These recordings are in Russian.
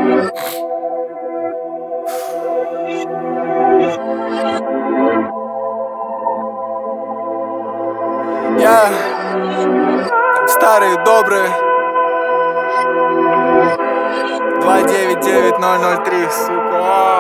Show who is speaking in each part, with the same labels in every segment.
Speaker 1: Я, как старые добрые 299003, сука.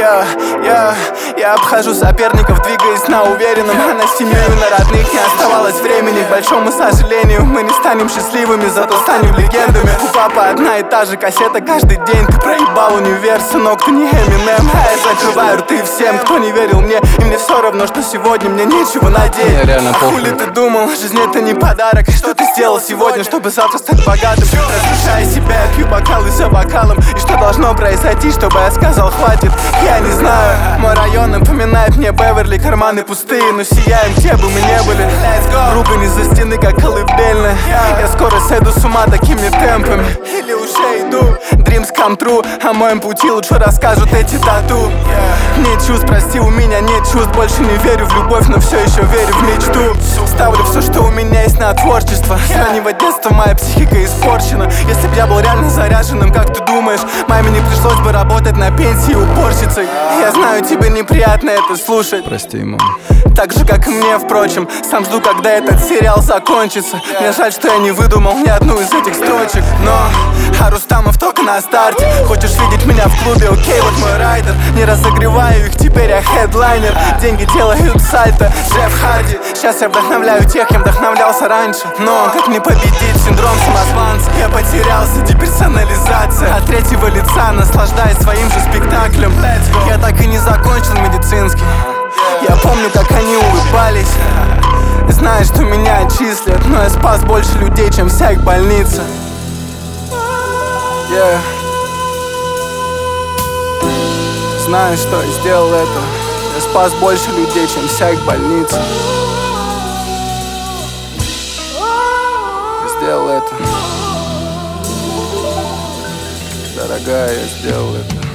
Speaker 1: Я обхожу соперников, двигаясь на уверенном. А на семью и на родных не оставалось времени. К большому сожалению, мы не станем счастливыми, зато станем легендами. У папы одна и та же кассета каждый день. Ты проебал универ, сынок, ты не Эминем. А я закрываю рты всем, кто не верил мне. И мне все равно, что сегодня мне нечего надеть.
Speaker 2: Реально похуй.
Speaker 1: Хули ты думал, жизнь это не подарок. Что ты сделал сегодня, чтобы завтра стать богатым? Разрушая себя, я пью бокалы за бокалом. И что должно произойти, чтобы я сказал хватит? Я не знаю. Мой район напоминает мне Беверли. Карманы пустые, но сияем, где бы мы не были. Ругань из-за стены, как колыбельная. Я скоро сойду с ума такими темпами. Или уже иду. Dreams come true. О моем пути лучше расскажут эти тату. Нет чувств, прости, у меня нет чувств. Больше не верю в любовь, но все еще верю в мечту. Ставлю все, что у меня есть, на творчество. С раннего детства моя психика испорчена. Если б я был реально заряженным, как ты думаешь, маме не пришлось бы работать на пенсии уборщицей. Я знаю, тебе неприятно это слушать.
Speaker 2: Прости, мам.
Speaker 1: Так же, как и мне, впрочем. Сам жду, когда этот сериал закончится. Мне жаль, что я не выдумал ни одну из этих строчек. Но Рустамов только на старте. Хочешь видеть меня в клубе? Окей, вот мой райдер. Не разогреваю их, теперь я хедлайнер. Деньги делают сальто, Джефф Харди. Сейчас я вдохновляю тех, кем вдохновлялся раньше. Но как не победить синдром самозванца? Я потерялся, деперсонализация. От третьего лица, наслаждаясь своим же спектаклем. Я так и не закончил медицинский. Я помню, как они улыбались. Знаю, что меня отчислят, но я спас больше людей, чем вся их больница. Знаю, что я сделал это. Я спас больше людей, чем вся их больница. Я сделал это. Дорогая, я сделал это.